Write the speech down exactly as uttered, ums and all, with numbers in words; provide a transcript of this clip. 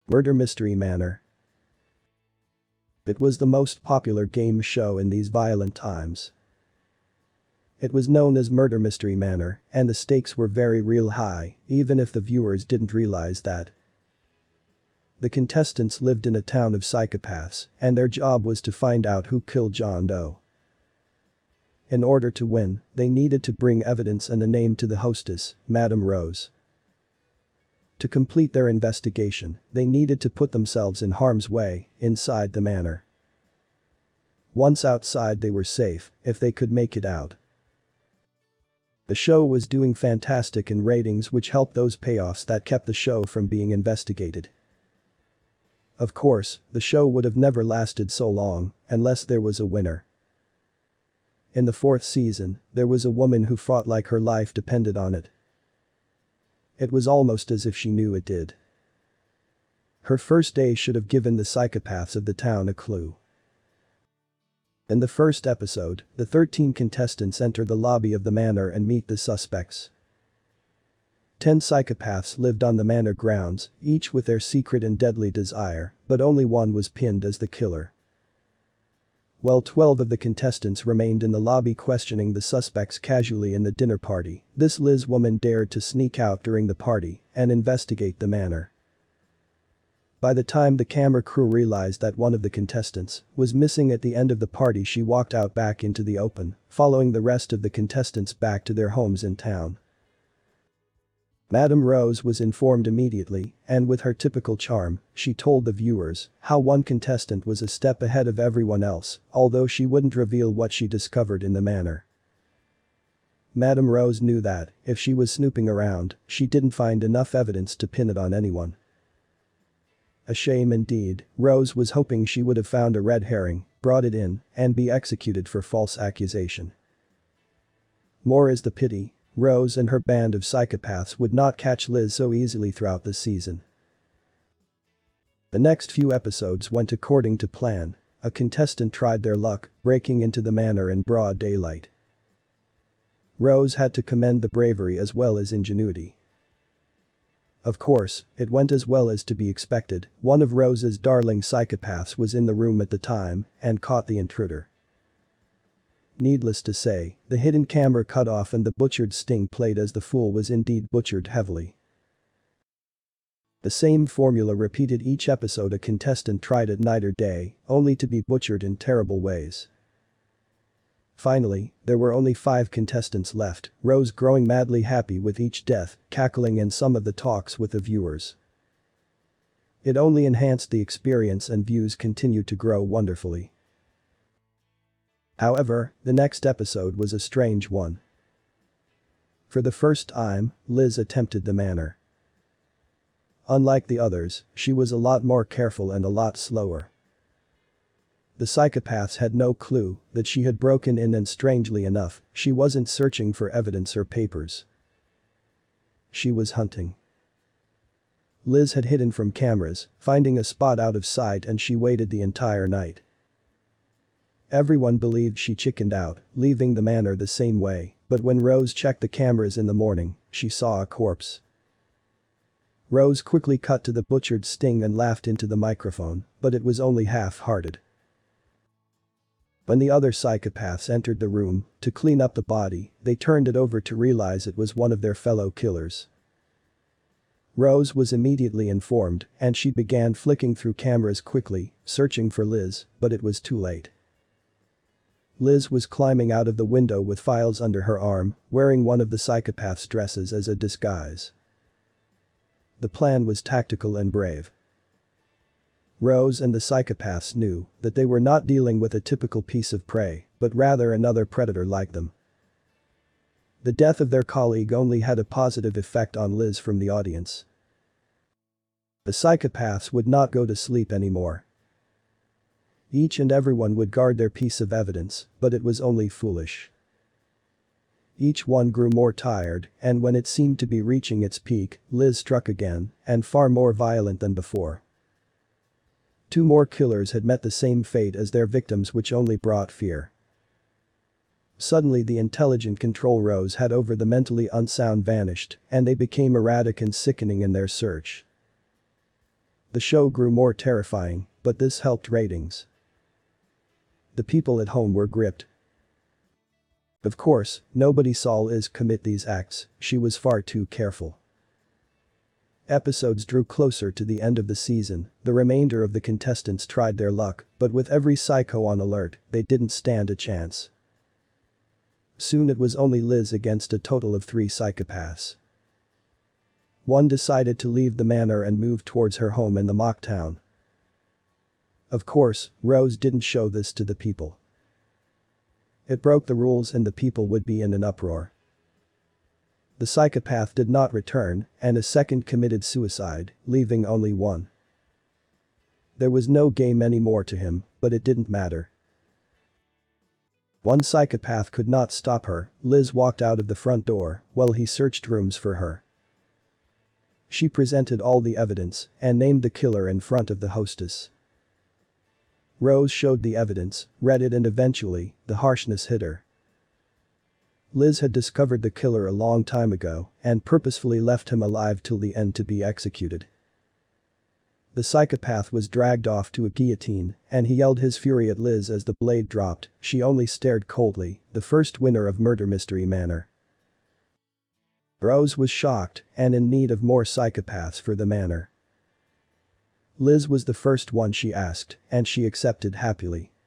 Murder Mystery Manor. It was the most popular game show in these violent times. It was known as Murder Mystery Manor, and the stakes were very real high, even if the viewers didn't realize that. The contestants lived in a town of psychopaths, and their job was to find out who killed John Doe. In order to win, they needed to bring evidence and a name to the hostess, Madame Rose. To complete their investigation, they needed to put themselves in harm's way, inside the manor. Once outside they were safe, if they could make it out. The show was doing fantastic in ratings, which helped those payoffs that kept the show from being investigated. Of course, the show would have never lasted so long, unless there was a winner. In the fourth season, there was a woman who fought like her life depended on it. It was almost as if she knew it did. Her first day should have given the psychopaths of the town a clue. In the first episode, the thirteen contestants enter the lobby of the manor and meet the suspects. Ten psychopaths lived on the manor grounds, each with their secret and deadly desire, but only one was pinned as the killer. While twelve of the contestants remained in the lobby questioning the suspects casually in the dinner party, this Liz woman dared to sneak out during the party and investigate the manor. By the time the camera crew realized that one of the contestants was missing at the end of the party, she walked out back into the open, following the rest of the contestants back to their homes in town. Madame Rose was informed immediately, and with her typical charm, she told the viewers how one contestant was a step ahead of everyone else, although she wouldn't reveal what she discovered in the manor. Madame Rose knew that, if she was snooping around, she didn't find enough evidence to pin it on anyone. A shame indeed. Rose was hoping she would have found a red herring, brought it in, and be executed for false accusation. More is the pity. Rose and her band of psychopaths would not catch Liz so easily throughout the season. The next few episodes went according to plan. A contestant tried their luck, breaking into the manor in broad daylight. Rose had to commend the bravery as well as ingenuity. Of course, it went as well as to be expected. One of Rose's darling psychopaths was in the room at the time and caught the intruder. Needless to say, the hidden camera cut off and the butchered Sting played as the fool was indeed butchered heavily. The same formula repeated each episode. A contestant tried at night or day, only to be butchered in terrible ways. Finally, there were only five contestants left, Rose growing madly happy with each death, cackling in some of the talks with the viewers. It only enhanced the experience and views continued to grow wonderfully. However, the next episode was a strange one. For the first time, Liz attempted the manor. Unlike the others, she was a lot more careful and a lot slower. The psychopaths had no clue that she had broken in, and strangely enough, she wasn't searching for evidence or papers. She was hunting. Liz had hidden from cameras, finding a spot out of sight, and she waited the entire night. Everyone believed she chickened out, leaving the manor the same way, but when Rose checked the cameras in the morning, she saw a corpse. Rose quickly cut to the butchered Sting and laughed into the microphone, but it was only half-hearted. When the other psychopaths entered the room to clean up the body, they turned it over to realize it was one of their fellow killers. Rose was immediately informed, and she began flicking through cameras quickly, searching for Liz, but it was too late. Liz was climbing out of the window with files under her arm, wearing one of the psychopath's dresses as a disguise. The plan was tactical and brave. Rose and the psychopaths knew that they were not dealing with a typical piece of prey, but rather another predator like them. The death of their colleague only had a positive effect on Liz from the audience. The psychopaths would not go to sleep anymore. Each and everyone would guard their piece of evidence, but it was only foolish. Each one grew more tired, and when it seemed to be reaching its peak, Liz struck again, and far more violent than before. Two more killers had met the same fate as their victims, which only brought fear. Suddenly the intelligent control Rose had over the mentally unsound vanished, and they became erratic and sickening in their search. The show grew more terrifying, but this helped ratings. The people at home were gripped. Of course, nobody saw Liz commit these acts, she was far too careful. Episodes drew closer to the end of the season, the remainder of the contestants tried their luck, but with every psycho on alert, they didn't stand a chance. Soon it was only Liz against a total of three psychopaths. One decided to leave the manor and move towards her home in the mock town. Of course, Rose didn't show this to the people. It broke the rules and the people would be in an uproar. The psychopath did not return, and a second committed suicide, leaving only one. There was no game anymore to him, but it didn't matter. One psychopath could not stop her, Liz walked out of the front door while he searched rooms for her. She presented all the evidence and named the killer in front of the hostess. Rose showed the evidence, read it and eventually, the harshness hit her. Liz had discovered the killer a long time ago and purposefully left him alive till the end to be executed. The psychopath was dragged off to a guillotine and he yelled his fury at Liz as the blade dropped, she only stared coldly, the first winner of Murder Mystery Manor. Rose was shocked and in need of more psychopaths for the manor. Liz was the first one she asked and she accepted happily.